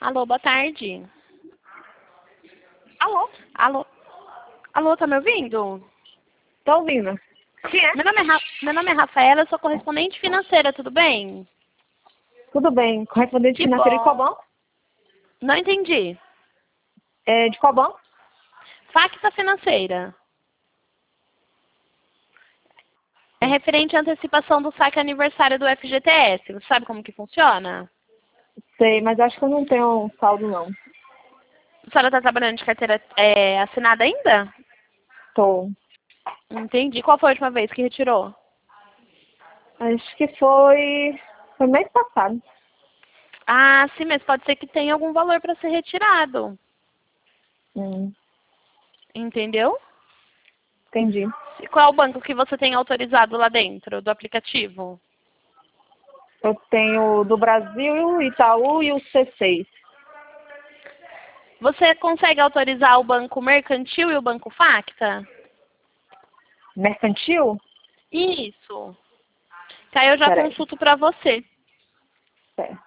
Alô, boa tarde. Alô? Alô? Alô, tá me ouvindo? Tô ouvindo. Quem é? Meu nome é Rafaela, eu sou correspondente financeira, tudo bem? Tudo bem. Correspondente Que financeiro de qual bom. banco? Não entendi. De qual banco? Facta financeira. É referente à antecipação do saque aniversário do FGTS. Você sabe como que funciona? Sei, mas acho que eu não tenho saldo, não. A senhora está trabalhando de carteira assinada ainda? Tô. Entendi. Qual foi a última vez que retirou? Acho que foi mês passado. Ah, sim, mas pode ser que tenha algum valor para ser retirado. Hum, Entendeu? entendi. E qual é o banco que você tem autorizado lá dentro do aplicativo? Eu tenho do Brasil, o Itaú e o C6. Você consegue autorizar o banco mercantil e o banco Facta? Mercantil? Isso. Que aí eu já Peraí. consulto para você. Certo.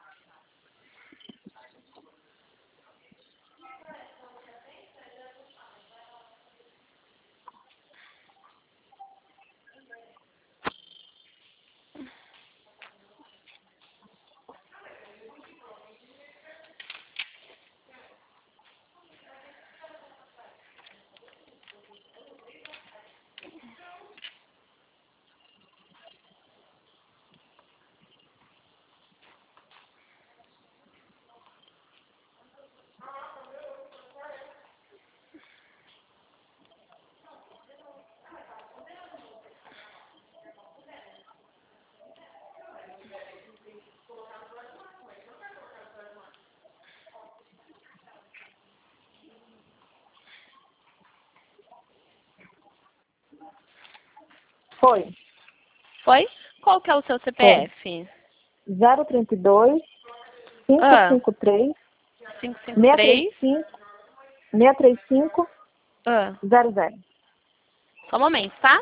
Foi. Foi? Qual que é o seu Foi. CPF? 032 Ah, 553 553. 635 635 Ah, 00. só um momento, tá?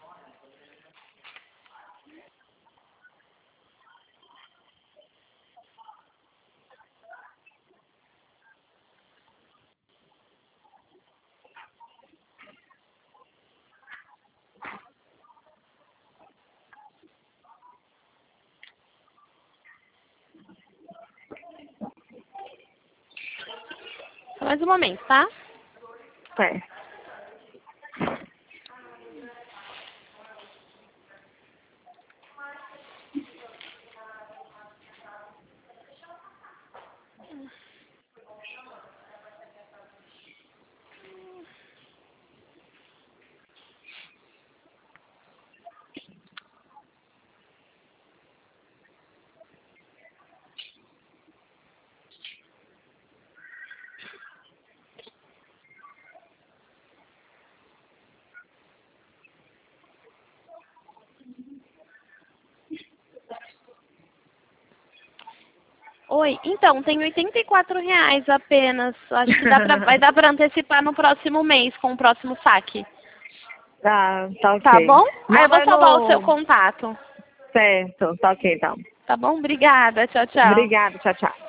Só mais um momento, tá? Certo. Oi, então, tem R$ 84 apenas. Acho que vai dar para antecipar no próximo mês, com o próximo saque. Tá Tá ok. bom? Aí Mas eu vou vai salvar o seu no... contato. Certo, tá ok então. Tá bom? Obrigada. Tchau, tchau. Obrigada, tchau, tchau.